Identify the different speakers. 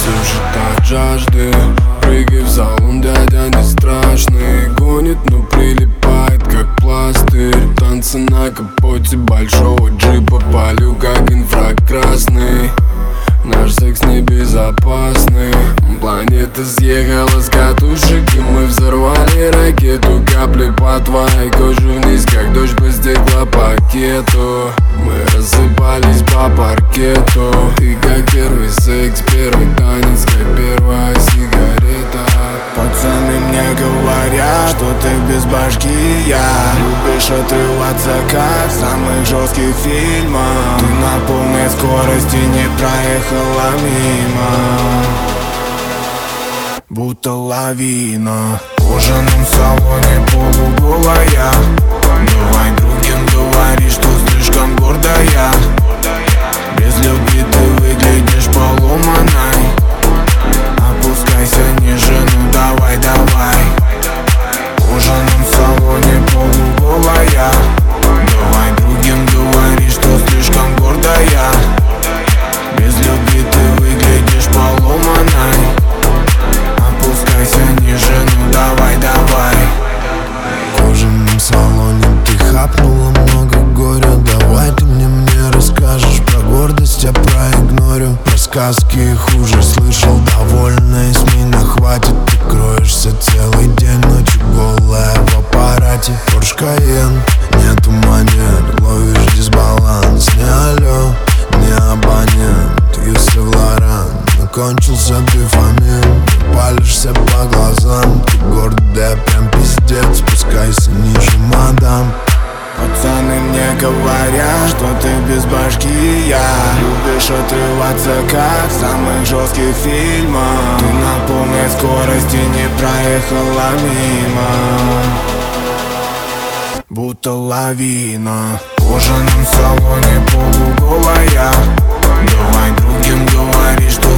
Speaker 1: сушит от жажды. Прыгай в салон, дядя не страшный. Гонит, но прилипает как пластырь. Танцы на капоте большого джипа. Палю как инфракрасный. Наш секс небезопасный. Планета съехала с катушек, и мы взорвали ракету. Капли по твоей коже вниз, как дождь по стеклопакету. Мы рассыпались по паркету. Ты как первый секс, первый танец, как первая сигарета.
Speaker 2: Пацаны мне говорят, что ты без башки, я. Любишь отрываться, как в самых жестких фильмах. Ты на полной скорости не проехала мимо, будто лавина. В кожаном салоне полуголая. Давай другим говори, что слишком гордая. Без любви ты выглядишь поломанной. Опускайся ниже, ну давай, давай. В кожаном салоне полуголая. Давай другим говори, что слишком гордая. Без любви ты выглядишь поломанной. Опускайся ниже, ну давай, давай.
Speaker 3: В кожаном салоне ты хапнула много горя. Давай ты мне расскажешь про гордость, я проигнорю. Про сказки их уже слышал довольно, и с меня хватит. Ты кроешься целый день, ночью голая в аппарате. Порш Кайен, нету манер, ловишь дисбаланс. Не алло, не абонент, Юсеф Лоран. Кончился дофамин, палишься по глазам. Ты гордая, прям пиздец, спускайся ниже, мадам.
Speaker 2: Пацаны мне говорят, что ты без башки, я. Любишь отрываться, как в самых жестких фильмах. Ты на полной скорости не проехала мимо, будто лавина. В кожаном салоне полуголая. Давай другим говори, что